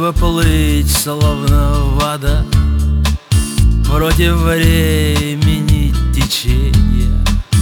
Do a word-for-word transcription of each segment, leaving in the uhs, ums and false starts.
Лениво плыть, словно вода, против времени течения,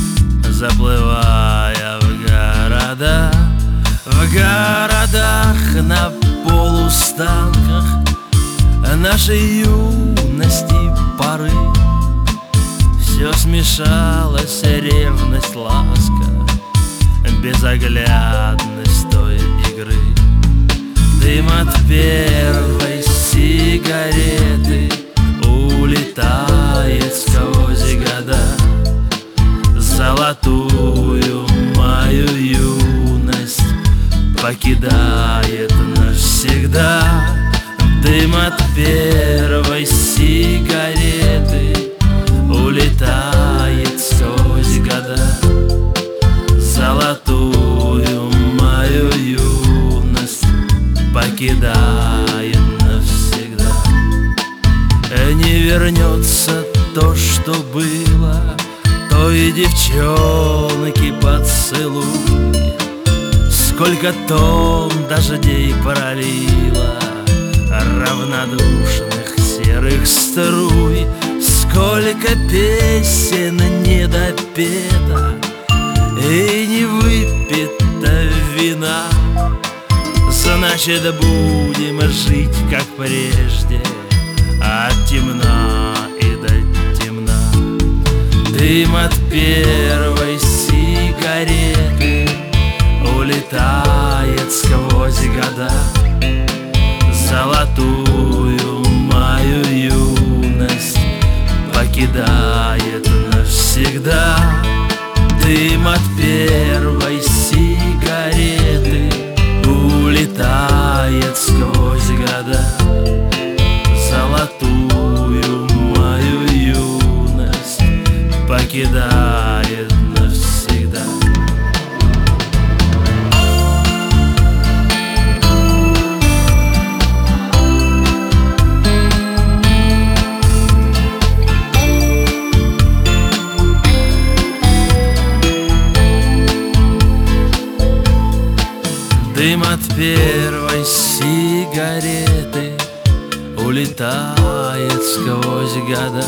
заплывая в города, в городах на полустанках нашей юности поры. Все смешалось, ревность, ласка, безоглядность той игры. Дым от первой сигареты улетает сквозь года, золотую мою юность покидает навсегда. Дым от первой сигареты улетает сквозь года, золотую мою юность покидает навсегда. Не вернется то, что было, той девчонки поцелуй. Сколько тонн дождей пролила, равнодушных серых струй, сколько песен недопета и не выпито вина. Значит, будем жить, как прежде, от темна и до темна. Дым от первой сигареты улетает сквозь года, золотую мою юность покидает навсегда. Дым от первой сигареты улетает сквозь года, золотую мою юность покидает навсегда. Дым от первой сигареты улетает сквозь года,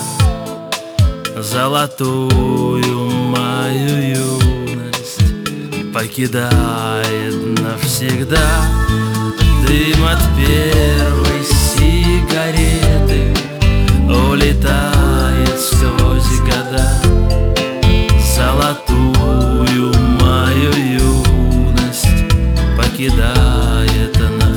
золотую мою юность покидает навсегда. Дым от первой сигареты улетает сквозь года, золотую мою юность покидает навсегда.